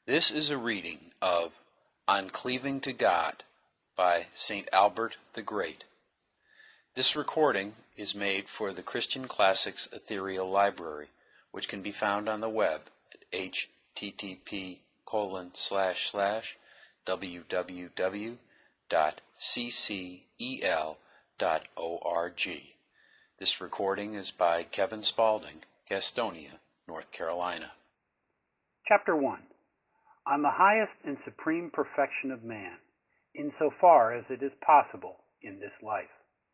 This is a reading of On Cleaving to God by St. Albert the Great. This recording is made for the Christian Classics Ethereal Library, which can be found on the web at http://www.ccel.org. This recording is by Kevin Spalding, Gastonia, North Carolina. Chapter 1. On the highest and supreme perfection of man, insofar as it is possible in this life.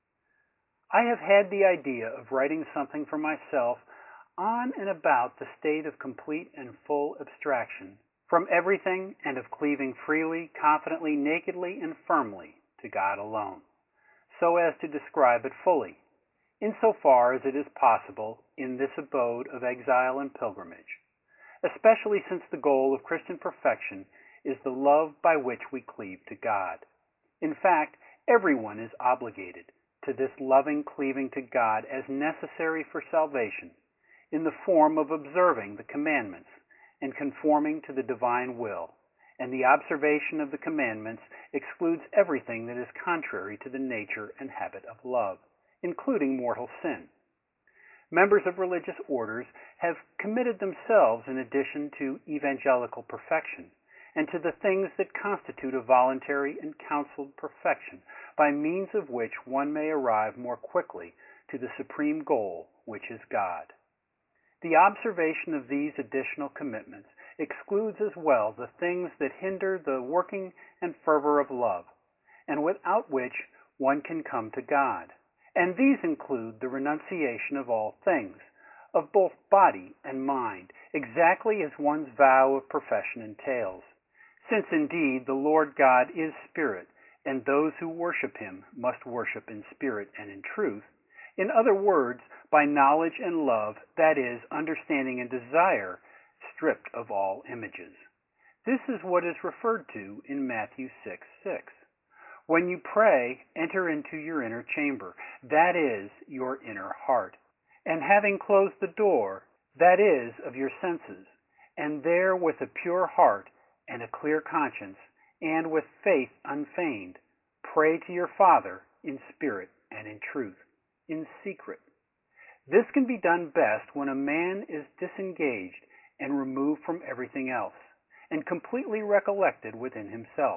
I have had the idea of writing something for myself on and about the state of complete and full abstraction from everything, and of cleaving freely, confidently, nakedly, and firmly to God alone, so as to describe it fully, insofar as it is possible in this abode of exile and pilgrimage, especially since the goal of Christian perfection is the love by which we cleave to God. In fact, everyone is obligated to this loving cleaving to God as necessary for salvation, in the form of observing the commandments and conforming to the divine will, and the observation of the commandments excludes everything that is contrary to the nature and habit of love, including mortal sin. Members of religious orders have committed themselves, in addition to evangelical perfection, and to the things that constitute a voluntary and counseled perfection, by means of which one may arrive more quickly to the supreme goal, which is God. The observation of these additional commitments excludes as well the things that hinder the working and fervor of love, and without which one can come to God. And these include the renunciation of all things, of both body and mind, exactly as one's vow of profession entails. Since indeed the Lord God is Spirit, and those who worship Him must worship in spirit and in truth, in other words, by knowledge and love, that is, understanding and desire, stripped of all images. This is what is referred to in Matthew 6:6. When you pray, enter into your inner chamber, that is, your inner heart, and having closed the door, that is, of your senses, and there with a pure heart and a clear conscience, and with faith unfeigned, pray to your Father in spirit and in truth, in secret. This can be done best when a man is disengaged and removed from everything else, and completely recollected within himself.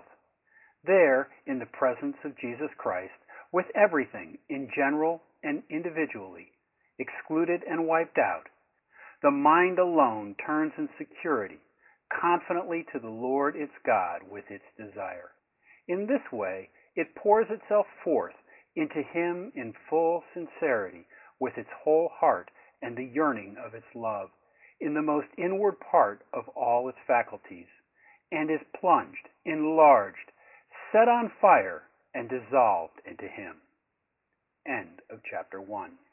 There, in the presence of Jesus Christ, with everything, in general and individually, excluded and wiped out, the mind alone turns in security, confidently to the Lord its God with its desire. In this way, it pours itself forth into Him in full sincerity, with its whole heart and the yearning of its love, in the most inward part of all its faculties, and is plunged, enlarged, set on fire, and dissolved into Him. End of chapter 1.